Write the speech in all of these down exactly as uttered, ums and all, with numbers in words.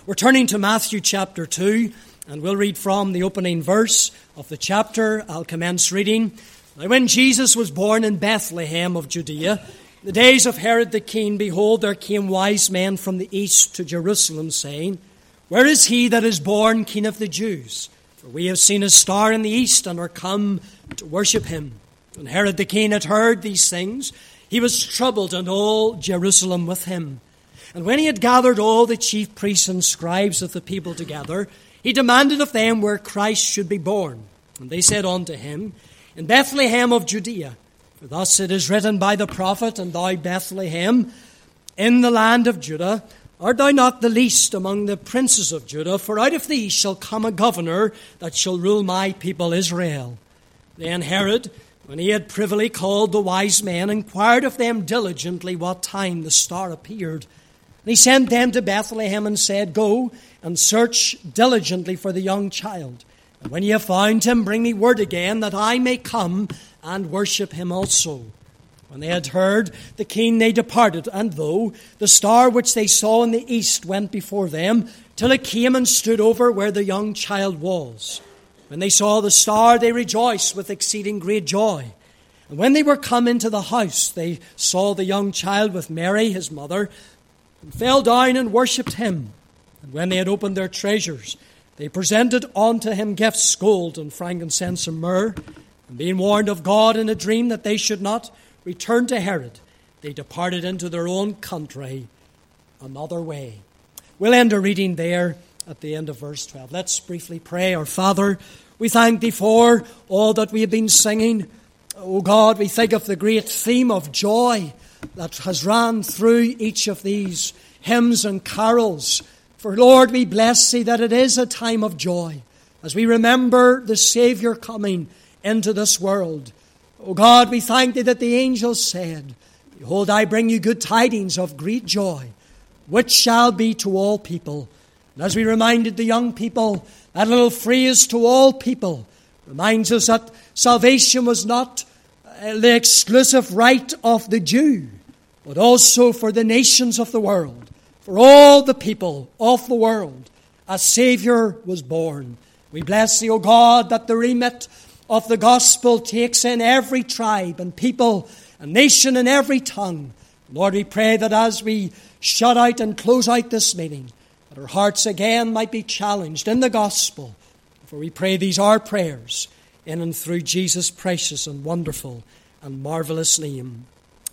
We're turning to Matthew chapter two, and we'll read from the opening verse of the chapter. I'll commence reading. Now when Jesus was born in Bethlehem of Judea, the days of Herod the king, behold, there came wise men from the east to Jerusalem, saying, Where is he that is born King of the Jews? For we have seen his star in the east, and are come to worship him. When Herod the king had heard these things, he was troubled, and all Jerusalem with him. And when he had gathered all the chief priests and scribes of the people together, he demanded of them where Christ should be born. And they said unto him, In Bethlehem of Judea. For thus it is written by the prophet, And thou, Bethlehem, in the land of Judah, art thou not the least among the princes of Judah? For out of thee shall come a governor that shall rule my people Israel. Then Herod, when he had privily called the wise men, inquired of them diligently what time the star appeared. And he sent them to Bethlehem and said, Go and search diligently for the young child. And when ye have found him, bring me word again, that I may come and worship him also. When they had heard the king, they departed, and lo, the star which they saw in the east went before them, till it came and stood over where the young child was. When they saw the star, they rejoiced with exceeding great joy. And when they were come into the house, they saw the young child with Mary, his mother, and fell down and worshipped him. And when they had opened their treasures, they presented unto him gifts, gold and frankincense and myrrh. And being warned of God in a dream that they should not return to Herod, they departed into their own country another way. We'll end our reading there at the end of verse twelve. Let's briefly pray. Our Father, we thank thee for all that we have been singing. Oh God, we think of the great theme of joy that has run through each of these hymns and carols. For Lord, we bless thee that it is a time of joy as we remember the Saviour coming into this world. Oh God, we thank thee that the angels said, Behold, I bring you good tidings of great joy, which shall be to all people. And as we reminded the young people, that little phrase, to all people, reminds us that salvation was not the exclusive right of the Jew, but also for the nations of the world. For all the people of the world, a Saviour was born. We bless thee, O God, that the remit of the gospel takes in every tribe and people and nation and every tongue. Lord, we pray that as we shut out and close out this meeting, that our hearts again might be challenged in the gospel. For we pray these our prayers in and through Jesus' precious and wonderful and marvelous name.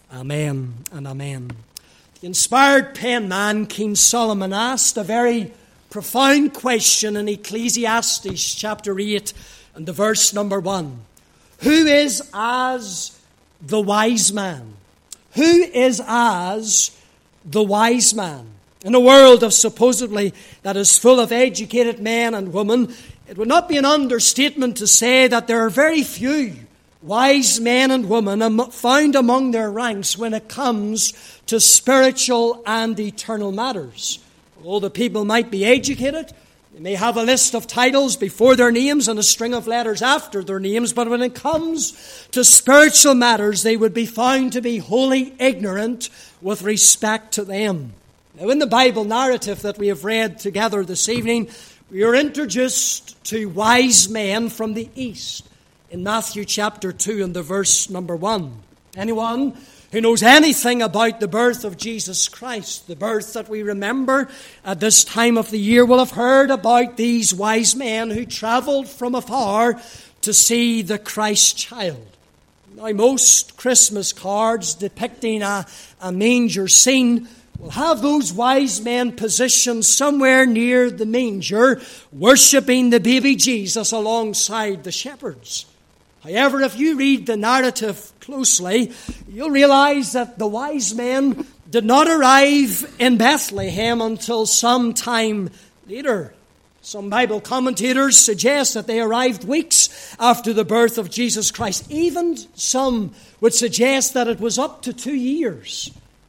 Amen and amen. The inspired penman, King Solomon, asked a very profound question in Ecclesiastes chapter eight and the verse number one. Who is as the wise man? Who is as the wise man? In a world of supposedly that is full of educated men and women, it would not be an understatement to say that there are very few wise men and women found among their ranks when it comes to spiritual and eternal matters. Although the people might be educated, they may have a list of titles before their names and a string of letters after their names, but when it comes to spiritual matters, they would be found to be wholly ignorant with respect to them. Now, in the Bible narrative that we have read together this evening, we are introduced to wise men from the east in Matthew chapter two and the verse number one. Anyone who knows anything about the birth of Jesus Christ, the birth that we remember at this time of the year, will have heard about these wise men who travelled from afar to see the Christ child. Now, most Christmas cards depicting a, a manger scene will have those wise men positioned somewhere near the manger, worshipping the baby Jesus alongside the shepherds. However, if you read the narrative closely, you'll realize that the wise men did not arrive in Bethlehem until some time later. Some Bible commentators suggest that they arrived weeks after the birth of Jesus Christ. Even some would suggest that it was up to two years.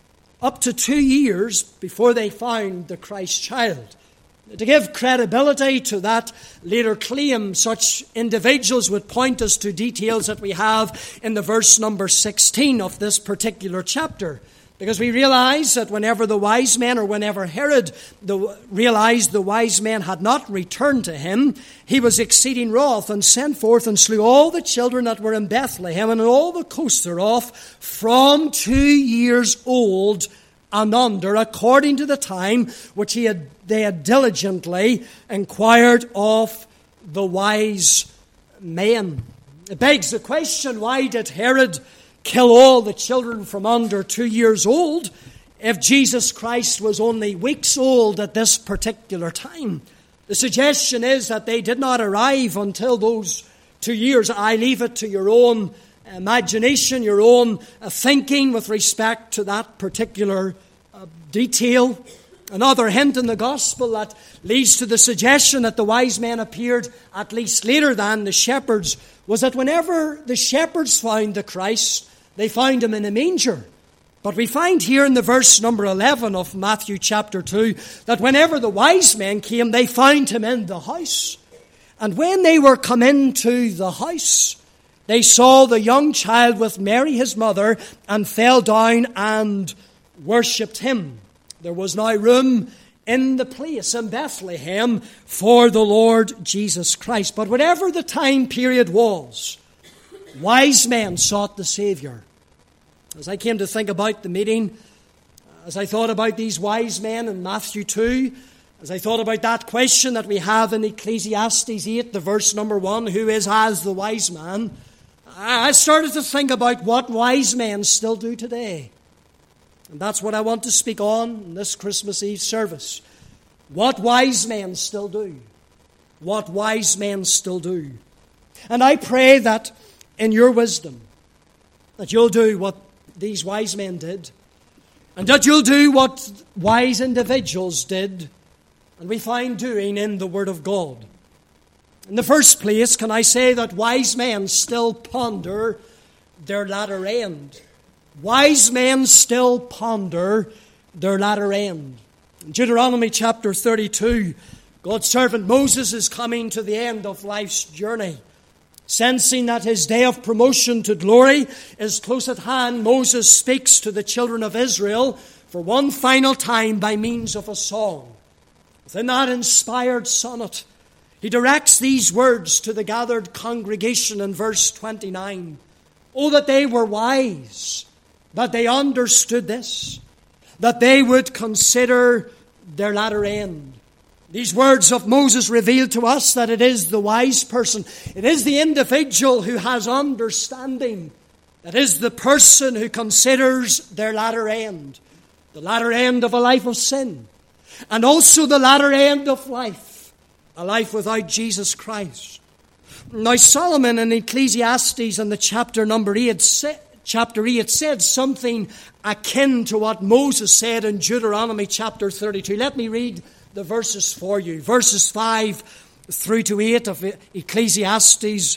Up to two years before they found the Christ child. To give credibility to that later claim, such individuals would point us to details that we have in the verse number sixteen of this particular chapter. Because we realize that whenever the wise men, or whenever Herod the, realized the wise men had not returned to him, he was exceeding wroth, and sent forth and slew all the children that were in Bethlehem and all the coasts thereof, from two years old and under, according to the time which he had, they had diligently inquired of the wise men. It begs the question, why did Herod kill all the children from under two years old if Jesus Christ was only weeks old at this particular time? The suggestion is that they did not arrive until those two years. I leave it to your own imagination, your own thinking with respect to that particular uh, detail. Another hint in the gospel that leads to the suggestion that the wise men appeared at least later than the shepherds was that whenever the shepherds found the Christ, they found him in a manger. But we find here in the verse number eleven of Matthew chapter two that whenever the wise men came, they found him in the house. And when they were come into the house, they saw the young child with Mary his mother, and fell down and worshipped him. There was now room in the place in Bethlehem for the Lord Jesus Christ. But whatever the time period was, wise men sought the Savior. As I came to think about the meeting, as I thought about these wise men in Matthew two, as I thought about that question that we have in Ecclesiastes eight, the verse number one, who is as the wise man, I started to think about what wise men still do today. And that's what I want to speak on in this Christmas Eve service. What wise men still do. What wise men still do. And I pray that in your wisdom, that you'll do what these wise men did, and that you'll do what wise individuals did, and we find doing in the Word of God. In the first place, can I say that wise men still ponder their latter end? Wise men still ponder their latter end. In Deuteronomy chapter thirty-two, God's servant Moses is coming to the end of life's journey. Sensing that his day of promotion to glory is close at hand, Moses speaks to the children of Israel for one final time by means of a song. Within that inspired sonnet, he directs these words to the gathered congregation in verse twenty-nine. Oh, that they were wise, that they understood this, that they would consider their latter end. These words of Moses reveal to us that it is the wise person, it is the individual who has understanding, that is the person who considers their latter end, the latter end of a life of sin, and also the latter end of life, a life without Jesus Christ. Now Solomon in Ecclesiastes in the chapter number eight, chapter eight said something akin to what Moses said in Deuteronomy chapter thirty-two. Let me read the verses for you. Verses five through to eight of Ecclesiastes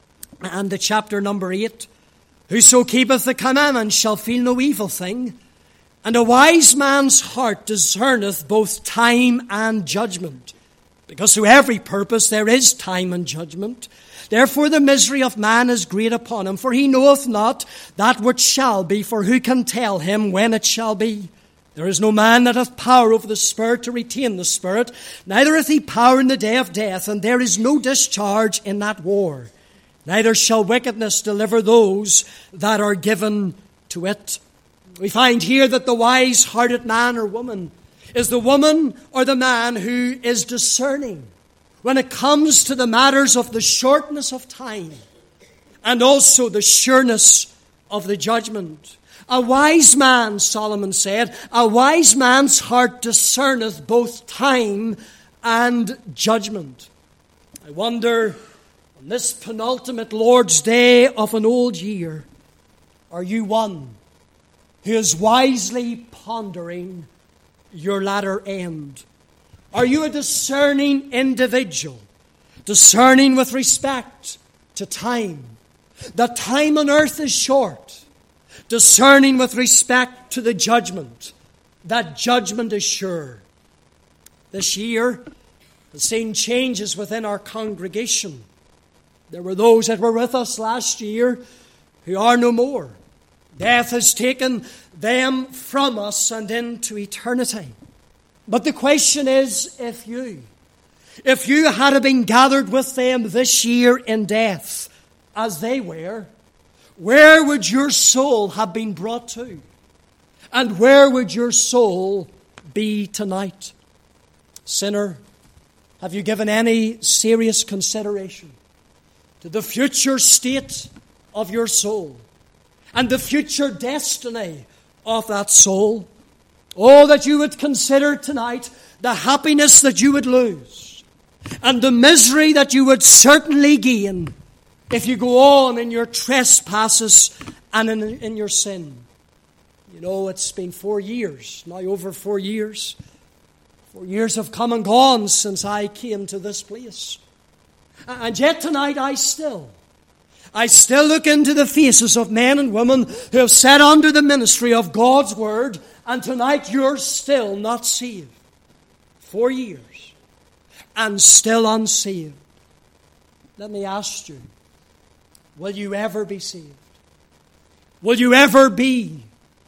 and the chapter number eight. Whoso keepeth the commandments shall feel no evil thing, and a wise man's heart discerneth both time and judgment. Because to every purpose there is time and judgment. Therefore the misery of man is great upon him, for he knoweth not that which shall be, for who can tell him when it shall be? There is no man that hath power over the Spirit to retain the Spirit, neither hath he power in the day of death, and there is no discharge in that war. Neither shall wickedness deliver those that are given to it. We find here that the wise-hearted man or woman is the woman or the man who is discerning when it comes to the matters of the shortness of time and also the sureness of the judgment. A wise man, Solomon said, a wise man's heart discerneth both time and judgment. I wonder, on this penultimate Lord's Day of an old year, are you one who is wisely pondering your latter end? Are you a discerning individual, discerning with respect to time? That time on earth is short. Discerning with respect to the judgment, that judgment is sure. This year has seen changes within our congregation. There were those that were with us last year who are no more. Death has taken them from us and into eternity. But the question is, if you, if you had been gathered with them this year in death, as they were, where would your soul have been brought to? And where would your soul be tonight? Sinner, have you given any serious consideration to the future state of your soul and the future destiny of that soul? Oh, that you would consider tonight the happiness that you would lose and the misery that you would certainly gain if you go on in your trespasses and in, in your sin. You know, it's been four years, now over four years. Four years have come and gone since I came to this place. And yet tonight I still, I still look into the faces of men and women who have sat under the ministry of God's Word, and tonight you're still not saved. Four years, and still unsaved. Let me ask you, will you ever be saved? Will you ever be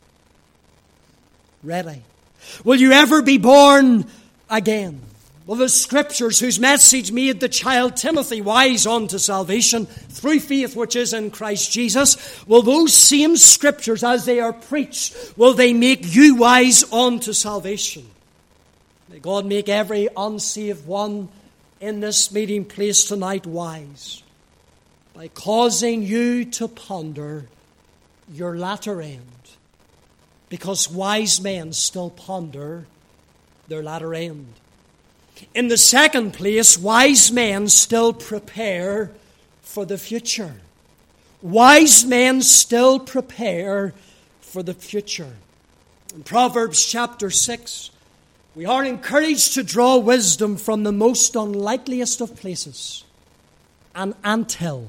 ready? Will you ever be born again? Will the Scriptures, whose message made the child Timothy wise unto salvation through faith which is in Christ Jesus, will those same Scriptures, as they are preached, will they make you wise unto salvation? May God make every unsaved one in this meeting place tonight wise by causing you to ponder your latter end. Because wise men still ponder their latter end. In the second place, wise men still prepare for the future. Wise men still prepare for the future. In Proverbs chapter six, we are encouraged to draw wisdom from the most unlikeliest of places, an anthill.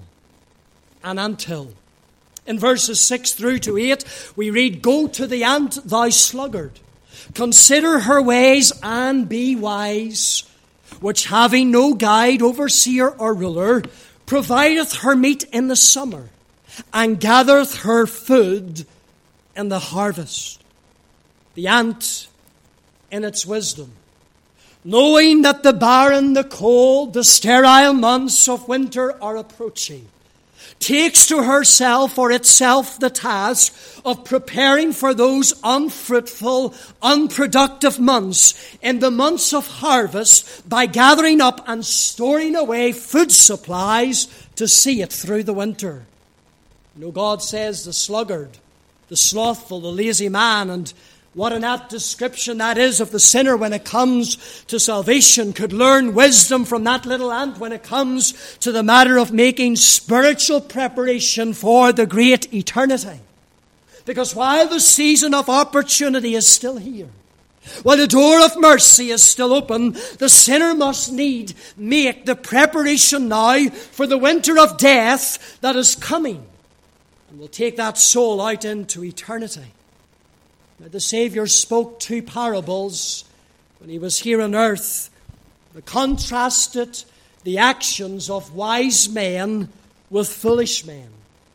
An anthill. In verses six through to eight, we read, "Go to the ant, thou sluggard. Consider her ways and be wise, which having no guide, overseer, or ruler, provideth her meat in the summer, and gathereth her food in the harvest." The ant, in its wisdom, knowing that the barren, the cold, the sterile months of winter are approaching, takes to herself or itself the task of preparing for those unfruitful, unproductive months in the months of harvest by gathering up and storing away food supplies to see it through the winter. You know, God says the sluggard, the slothful, the lazy man, and what an apt description that is of the sinner when it comes to salvation, could learn wisdom from that little ant when it comes to the matter of making spiritual preparation for the great eternity. Because while the season of opportunity is still here, while the door of mercy is still open, the sinner must need make the preparation now for the winter of death that is coming and will take that soul out into eternity. Now, the Savior spoke two parables when he was here on earth that contrasted the actions of wise men with foolish men.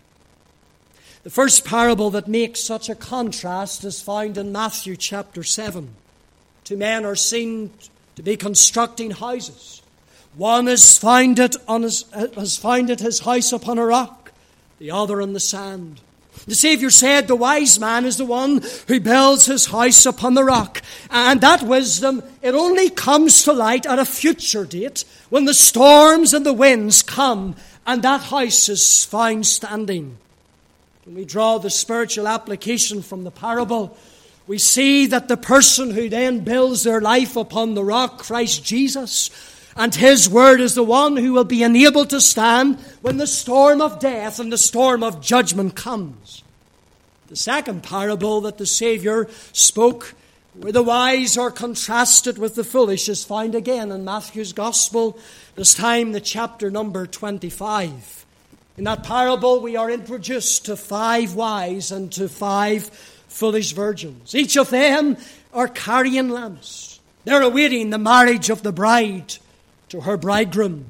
The first parable that makes such a contrast is found in Matthew chapter seven. Two men are seen to be constructing houses. One has founded, on his, has founded his house upon a rock, the other on the sand. The Savior said the wise man is the one who builds his house upon the rock. And that wisdom, it only comes to light at a future date when the storms and the winds come and that house is found standing. When we draw the spiritual application from the parable, we see that the person who then builds their life upon the rock, Christ Jesus, and His Word is the one who will be enabled to stand when the storm of death and the storm of judgment comes. The second parable that the Savior spoke, where the wise are contrasted with the foolish, is found again in Matthew's Gospel, this time the chapter number twenty-five. In that parable we are introduced to five wise and to five foolish virgins. Each of them are carrying lamps. They're awaiting the marriage of the bride to her bridegroom.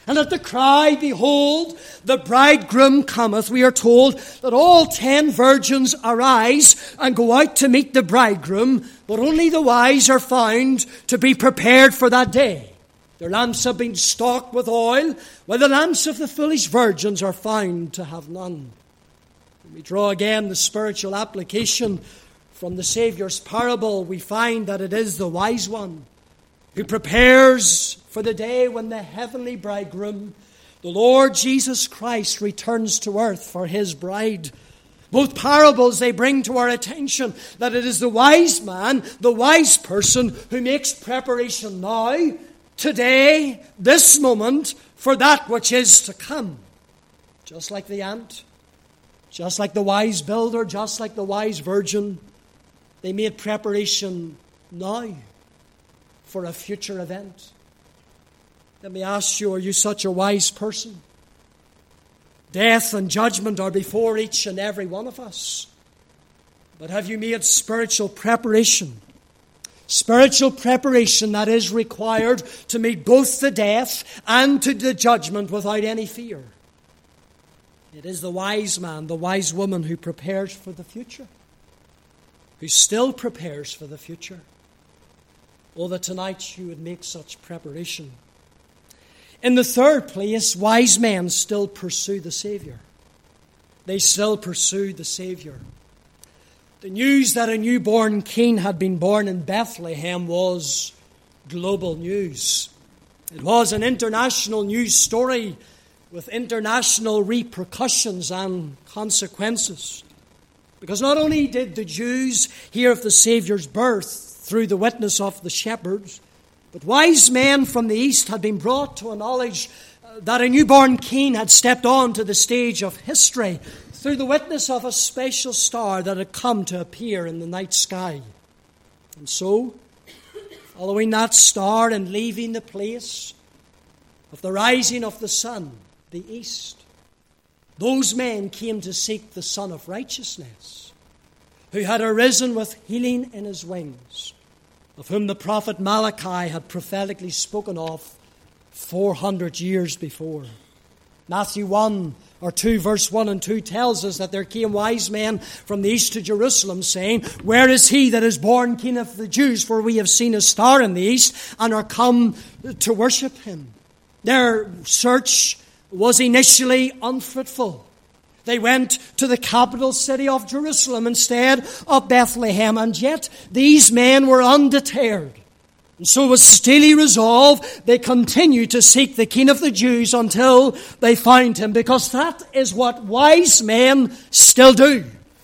And at the cry, behold, the bridegroom cometh, we are told that all ten virgins arise and go out to meet the bridegroom, but only the wise are found to be prepared for that day. Their lamps have been stocked with oil, while the lamps of the foolish virgins are found to have none. When we draw again the spiritual application from the Saviour's parable, we find that it is the wise one who prepares for the day when the heavenly bridegroom, the Lord Jesus Christ, returns to earth for his bride. Both parables, they bring to our attention that it is the wise man, the wise person, who makes preparation now, today, this moment, for that which is to come. Just like the ant, just like the wise builder, just like the wise virgin, they made preparation now for a future event. Let me ask you, are you such a wise person? Death and judgment are before each and every one of us. But have you made spiritual preparation? Spiritual preparation that is required to meet both the death and to the judgment without any fear. It is the wise man, the wise woman who prepares for the future, who still prepares for the future. Oh, that tonight you would make such preparation. In the third place, wise men still pursue the Savior. They still pursue the Savior. The news that a newborn king had been born in Bethlehem was global news. It was an international news story with international repercussions and consequences. Because not only did the Jews hear of the Saviour's birth through the witness of the shepherds, but wise men from the east had been brought to a knowledge that a newborn king had stepped onto the stage of history through the witness of a special star that had come to appear in the night sky. And so, following that star and leaving the place of the rising of the sun, the east, those men came to seek the Son of Righteousness, who had arisen with healing in his wings, of whom the prophet Malachi had prophetically spoken of four hundred years before. Matthew one or two, verse one and two tells us that there came wise men from the east to Jerusalem, saying, "Where is he that is born King of the Jews? For we have seen a star in the east and are come to worship him." Their search was initially unfruitful. They went to the capital city of Jerusalem instead of Bethlehem, and yet these men were undeterred. And so with steely resolve, they continued to seek the King of the Jews until they found him, because that is what wise men still do.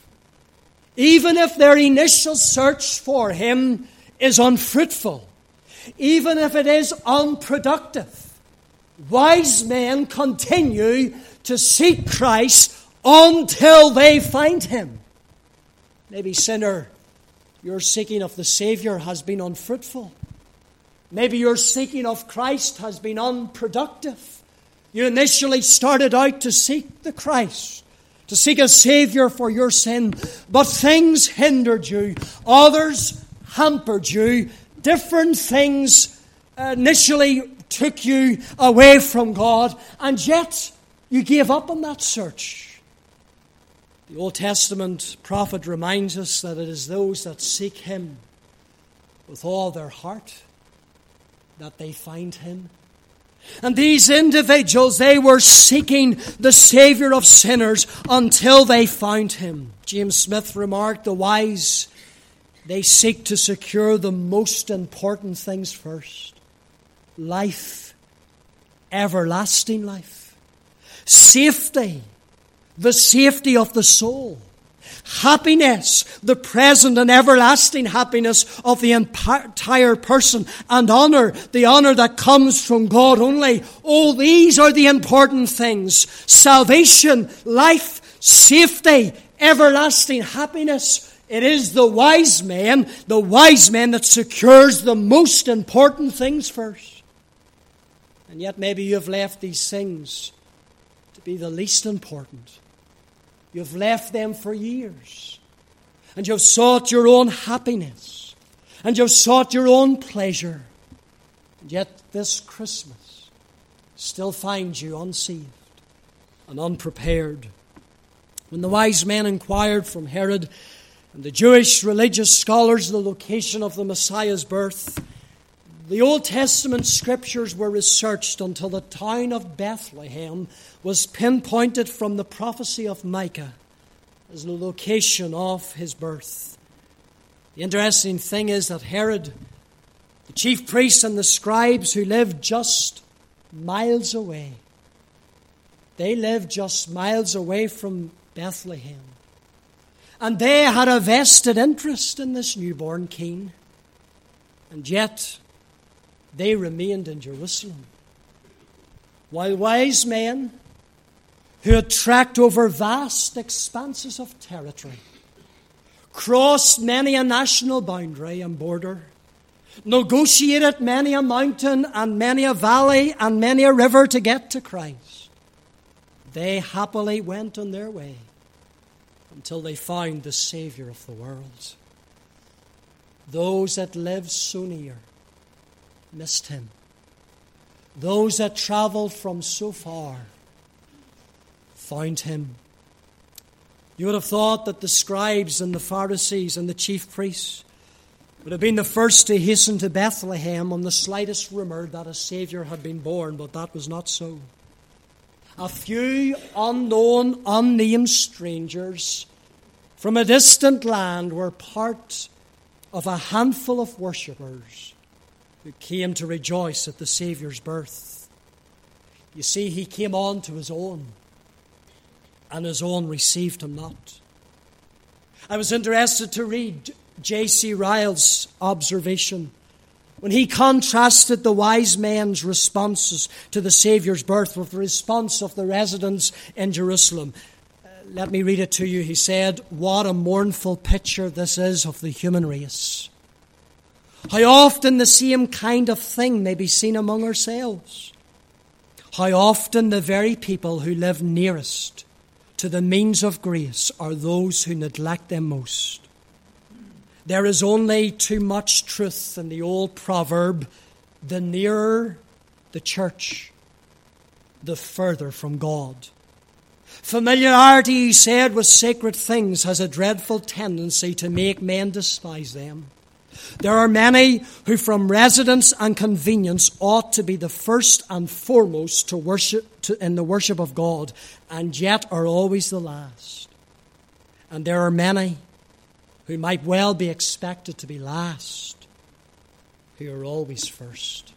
Even if their initial search for him is unfruitful, even if it is unproductive, wise men continue to seek Christ until they find him. Maybe, sinner, your seeking of the Savior has been unfruitful. Maybe your seeking of Christ has been unproductive. You initially started out to seek the Christ, to seek a Savior for your sin, but things hindered you. Others hampered you. Different things initially took you away from God, and yet you gave up on that search. The Old Testament prophet reminds us that it is those that seek him with all their heart that they find him. And these individuals, they were seeking the Savior of sinners until they found him. James Smith remarked, the wise, they seek to secure the most important things first. Life, everlasting life. Safety, the safety of the soul. Happiness, the present and everlasting happiness of the entire person. And honor, the honor that comes from God only. All these are the important things. Salvation, life, safety, everlasting happiness. It is the wise man, the wise man that secures the most important things first. And yet maybe you have left these things to be the least important. You've left them for years. And you've sought your own happiness. And you've sought your own pleasure. And yet this Christmas, still finds you unsaved and unprepared. When the wise men inquired from Herod and the Jewish religious scholars the location of the Messiah's birth, the Old Testament scriptures were researched until the town of Bethlehem was pinpointed from the prophecy of Micah as the location of his birth. The interesting thing is that Herod, the chief priests and the scribes who lived just miles away, they lived just miles away from Bethlehem. And they had a vested interest in this newborn king. And yet, they remained in Jerusalem. While wise men who had trekked over vast expanses of territory, crossed many a national boundary and border, negotiated many a mountain and many a valley and many a river to get to Christ, they happily went on their way until they found the Savior of the world. Those that lived so near missed him. Those that traveled from so far found him. You would have thought that the scribes and the Pharisees and the chief priests would have been the first to hasten to Bethlehem on the slightest rumor that a Savior had been born, but that was not so. A few unknown, unnamed strangers from a distant land were part of a handful of worshippers who came to rejoice at the Saviour's birth. You see, he came on to his own, and his own received him not. I was interested to read J C Ryle's observation when he contrasted the wise men's responses to the Saviour's birth with the response of the residents in Jerusalem. Uh, let me read it to you. He said, "What a mournful picture this is of the human race. How often the same kind of thing may be seen among ourselves. How often the very people who live nearest to the means of grace are those who neglect them most. There is only too much truth in the old proverb, the nearer the church, the further from God. Familiarity, he said, with sacred things has a dreadful tendency to make men despise them. There are many who from residence and convenience ought to be the first and foremost to worship to, in the worship of God, and yet are always the last. And there are many who might well be expected to be last, who are always first."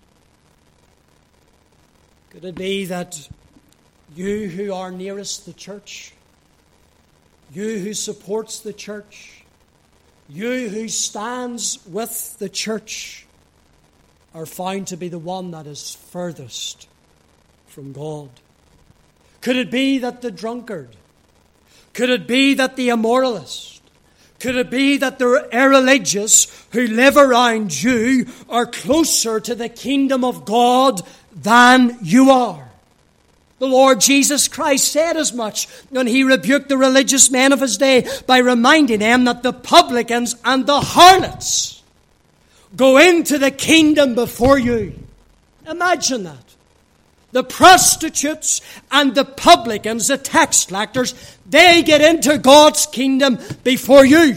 Could it be that you who are nearest the church, you who supports the church, you who stands with the church, are found to be the one that is furthest from God? Could it be that the drunkard, could it be that the immoralist, could it be that the irreligious who live around you are closer to the kingdom of God than you are? The Lord Jesus Christ said as much when he rebuked the religious men of his day by reminding them that the publicans and the harlots go into the kingdom before you. Imagine that. The prostitutes and the publicans, the tax collectors, they get into God's kingdom before you.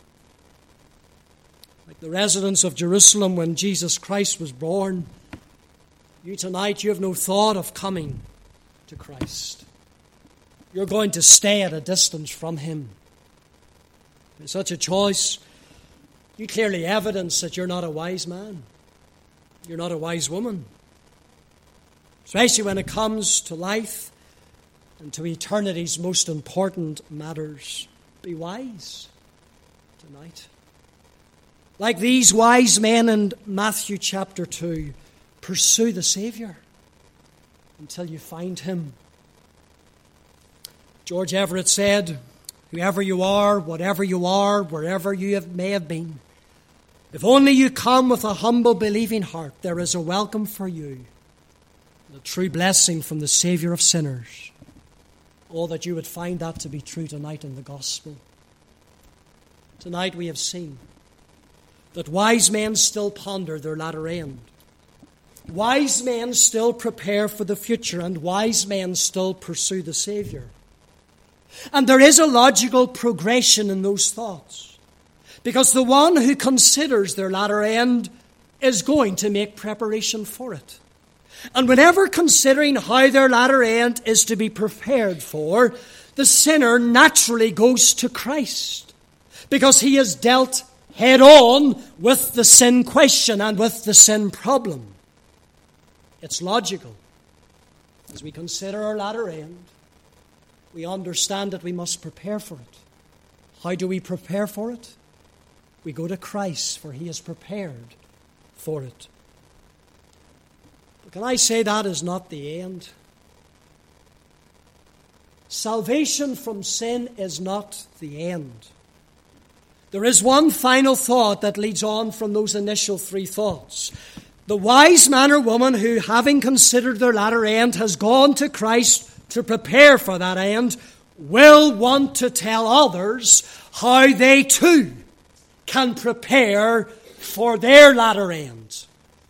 Like the residents of Jerusalem when Jesus Christ was born, you tonight, you have no thought of coming to Christ. You're going to stay at a distance from him. In such a choice, you clearly evidence that you're not a wise man. You're not a wise woman. Especially when it comes to life and to eternity's most important matters. Be wise tonight. Like these wise men in Matthew chapter two, pursue the Savior until you find him. George Everett said, "Whoever you are, whatever you are, wherever you have, may have been, if only you come with a humble believing heart, there is a welcome for you. A true blessing from the Savior of sinners." Oh, that you would find that to be true tonight in the gospel. Tonight we have seen that wise men still ponder their latter end. wise men still prepare for the future, and wise men still pursue the Savior. And there is a logical progression in those thoughts, because the one who considers their latter end is going to make preparation for it. And whenever considering how their latter end is to be prepared for, the sinner naturally goes to Christ, because he has dealt head on with the sin question and with the sin problem. It's logical. As we consider our latter end, we understand that we must prepare for it. How do we prepare for it? We go to Christ, for he has prepared for it. But can I say that is not the end? Salvation from sin is not the end. There is one final thought that leads on from those initial three thoughts. The wise man or woman who, having considered their latter end, has gone to Christ to prepare for that end, will want to tell others how they too can prepare for their latter end.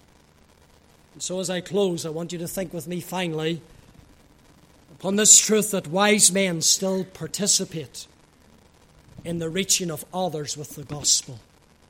And so as I close, I want you to think with me finally upon this truth that wise men still participate in the reaching of others with the gospel.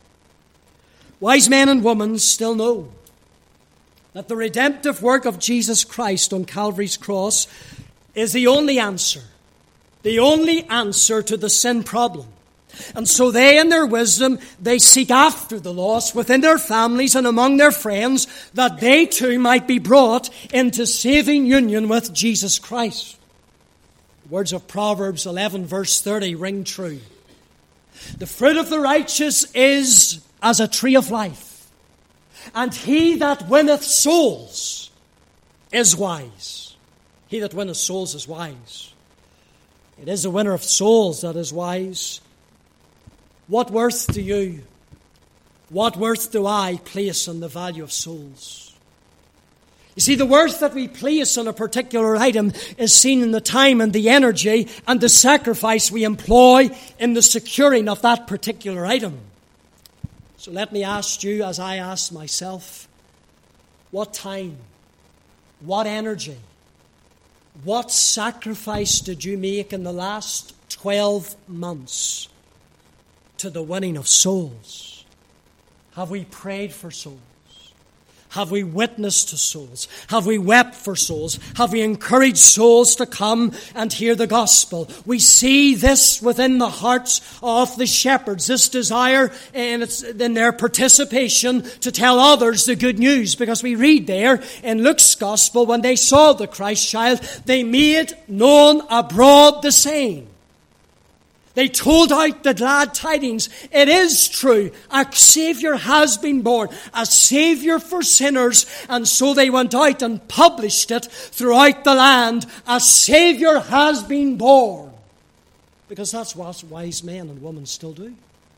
Wise men and women still know that the redemptive work of Jesus Christ on Calvary's cross is the only answer, the only answer to the sin problem. And so they, in their wisdom, they seek after the lost within their families and among their friends, that they too might be brought into saving union with Jesus Christ. The words of Proverbs eleven, verse thirty ring true. The fruit of the righteous is as a tree of life, and he that winneth souls is wise. He that winneth souls is wise. It is the winner of souls that is wise. What worth do you, what worth do I place on the value of souls? You see, the worth that we place on a particular item is seen in the time and the energy and the sacrifice we employ in the securing of that particular item. So let me ask you, as I ask myself, what time, what energy, what sacrifice did you make in the last twelve months to the winning of souls? Have we prayed for souls? Have we witnessed to souls? Have we wept for souls? Have we encouraged souls to come and hear the gospel? We see this within the hearts of the shepherds, this desire and it's in their participation to tell others the good news. Because we read there in Luke's gospel, when they saw the Christ child, they made known abroad the same. They told out the glad tidings. It is true. A Savior has been born. A Savior for sinners. And so they went out and published it throughout the land. A Savior has been born. Because that's what wise men and women still do.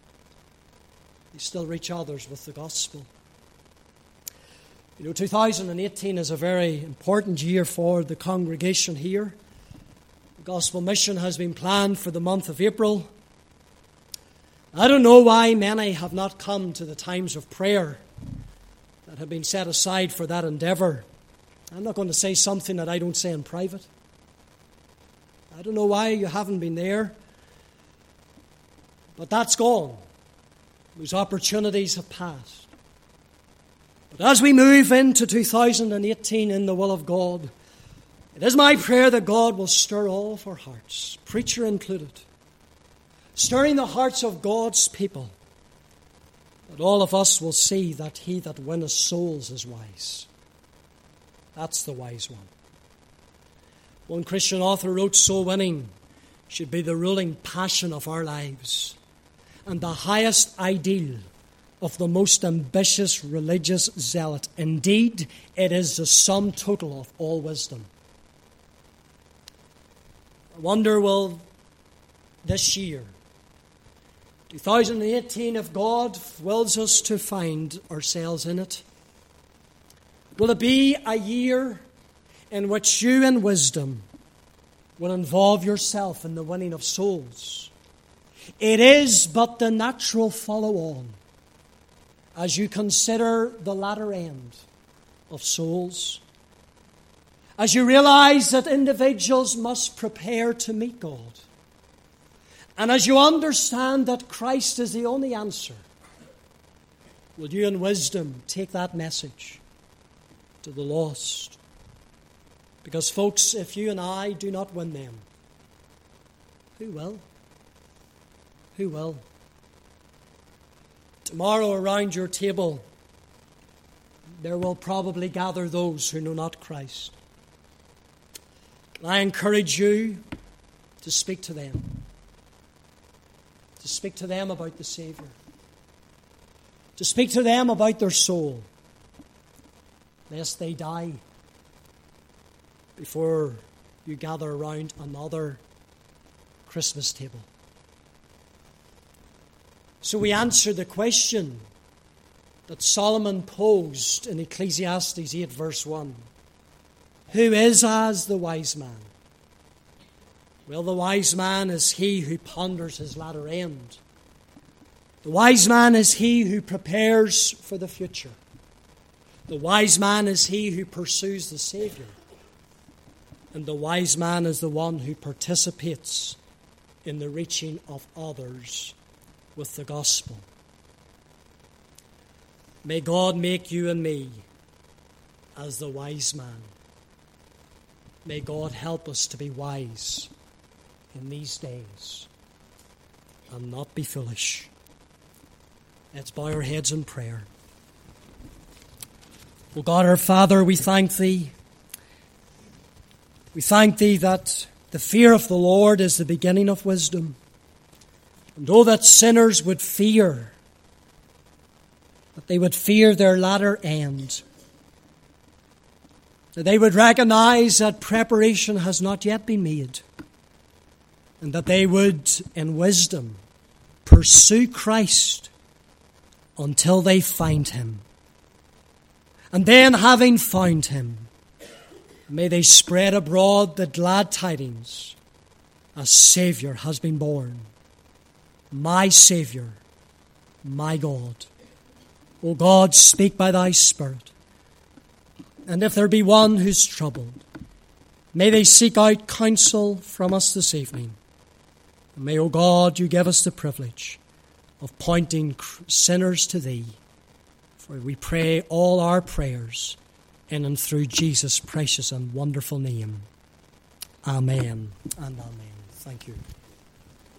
They still reach others with the gospel. You know, two thousand eighteen is a very important year for the congregation here. Gospel mission has been planned for the month of April. I don't know why many have not come to the times of prayer that have been set aside for that endeavor. I'm not going to say something that I don't say in private. I don't know why you haven't been there. But that's gone. Those opportunities have passed. But as we move into two thousand eighteen in the will of God, it is my prayer that God will stir all of our hearts, preacher included, stirring the hearts of God's people, that all of us will see that he that winneth souls is wise. That's the wise one. One Christian author wrote, soul winning should be the ruling passion of our lives and the highest ideal of the most ambitious religious zealot. Indeed, it is the sum total of all wisdom. I wonder, will this year, two thousand eighteen, if God wills us to find ourselves in it, will it be a year in which you in wisdom will involve yourself in the winning of souls? It is but the natural follow-on as you consider the latter end of souls. As you realize that individuals must prepare to meet God. And as you understand that Christ is the only answer, will you in wisdom take that message to the lost? Because folks, if you and I do not win them, who will? Who will? Tomorrow around your table, there will probably gather those who know not Christ. I encourage you to speak to them. To speak to them about the Savior. To speak to them about their soul, lest they die before you gather around another Christmas table. So we answer the question that Solomon posed in Ecclesiastes eight verse one. Who is as the wise man? Well, the wise man is he who ponders his latter end. The wise man is he who prepares for the future. The wise man is he who pursues the Savior. And the wise man is the one who participates in the reaching of others with the gospel. May God make you and me as the wise man. May God help us to be wise in these days and not be foolish. Let's bow our heads in prayer. O God, our Father, we thank Thee. We thank Thee that the fear of the Lord is the beginning of wisdom. And oh, that sinners would fear, that they would fear their latter end, that they would recognize that preparation has not yet been made, and that they would, in wisdom, pursue Christ until they find Him. And then, having found Him, may they spread abroad the glad tidings, a Savior has been born, my Savior, my God. O God, speak by Thy Spirit. And if there be one who's troubled, may they seek out counsel from us this evening. And may, O God, You give us the privilege of pointing sinners to Thee. For we pray all our prayers in and through Jesus' precious and wonderful name. Amen and amen. Thank you.